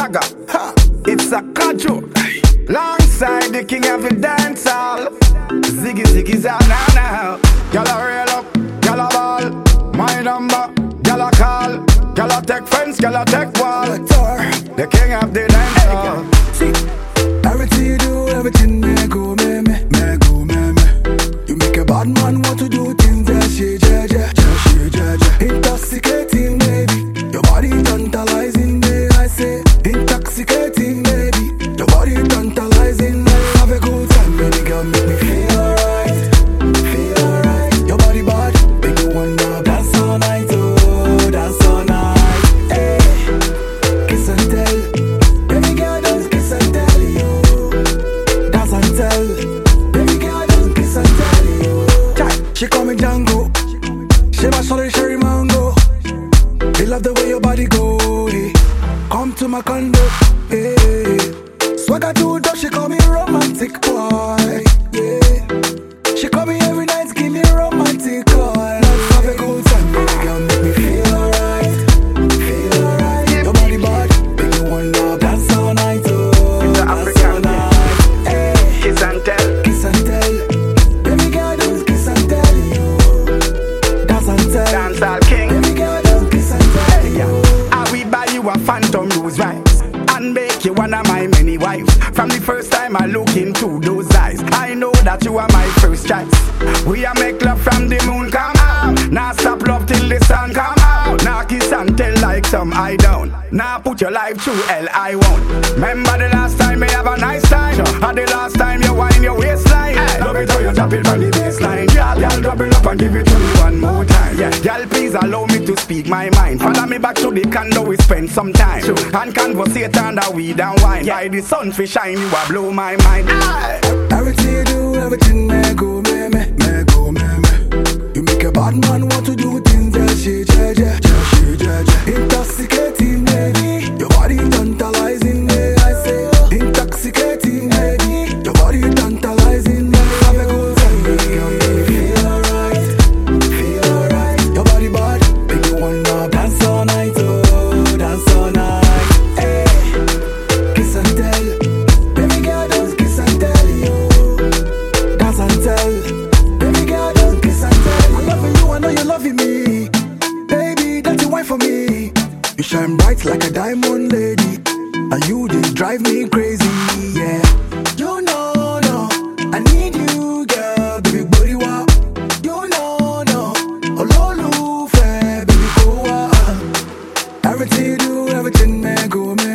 Saga. Ha, it's a Kajo. Alongside the king of the dancehall, Ziggy Ziggy's out now. Y'all a rail up, y'all a ball. My number, y'all a call. Y'all a take fence, y'all a take wall. The king of the dancehall. See, everything you do, everything may go, me. You make a bad man want to do things that she, intoxicating, baby. Your body tantalizing, baby. I say, intoxicating, baby. Your body tantalizing, let's have a good time, baby girl, make me feel alright. Your body bad, make you wanna dance all night, oh, dance all night. Hey, kiss and tell, baby girl, don't kiss and tell you. Dance and tell, baby girl, don't kiss and tell you. She call me Django, she my solid cherry mango. They love the way your body go, hey. Come to my condo, hey. Swagger too dope, she call me romantic boy, yeah. She call me every night, give me romantic call. Let's have a good time, baby girl, make me feel alright. Your body bad, make you wanna dance all night, oh, dance all night. Hey, Kiss and tell, baby girl, don't kiss and tell you. Dance and tell, dancehall king. baby girl, don't kiss and tell you. I will buy you a phantom rose rice and make you one of my many wives. From the first time I look into those eyes, I know that you are my first choice. We a make love from the moon come out. Now stop love till the sun come out. Now kiss and tell like some I don't. Now put your life through hell I won't. Remember the last time we have a nice time, or the last time you wind your waistline. Love it how you drop it from the baseline. Y'all drop it up and give it to me one more time. Yeah, y'all please allow me to speak my mind. Follow me back to the condo, we spend some time and conversate under weed and wine. By the sun fi shine, you a blow my mind. Everything you do, everything may go, me. You make a bad man want to do things that she, intoxicating, baby. Your body tantalizing, baby. I say, intoxicating, baby. Your body tantalizing, baby. Have a good time, baby girl, make me feel alright. Your body bad, make you wanna dance all night, oh, dance all night. Hey, kiss and tell, baby girl, don't kiss and tell you. Dance and tell, baby girl, don't kiss and tell you. I'm loving you, I know you're loving me. Baby, that's your wife for me. You shine bright like a diamond lady, and you just drive me crazy, yeah. You know, no, I need you, girl, baby, body wa. You know, no, ololufe, baby, go wa. Everything you do, everything may go, me.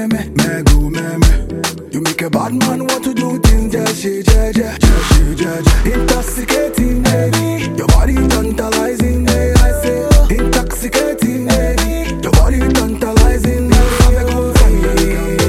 You make a bad man want to do things that she, intoxicating, baby. Your body tantalizing, baby. I say, intoxicating, baby. Your body tantalizing, baby. Have a good time, baby.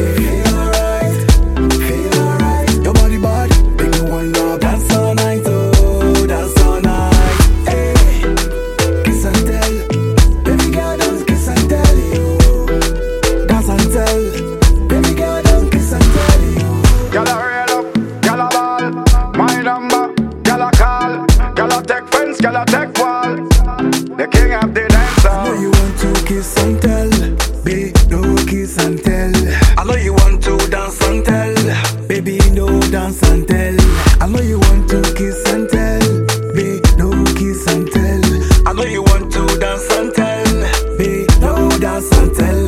Feel alright. Your body bad, make you wanna dance all night, oh, dance all night. Hey, kiss and tell, baby girl, don't kiss and tell you. Dance and tell, baby girl, don't kiss and tell you. Y'all a rail up, y'all a ball. My number, y'all a call. Y'all a take fence, y'all a take wall. The king of the I know dancehall. you want to kiss and tell, baby, no kiss and tell. I know you want to dance and tell, baby, no dance and tell. I know you want to kiss and tell, baby, no kiss and tell. I know you want to dance and tell, baby, no dance and tell.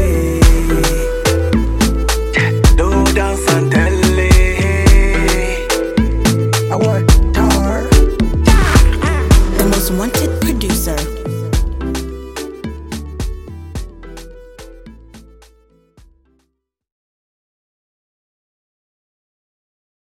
No dance and tell. I want her. The most wanted producer.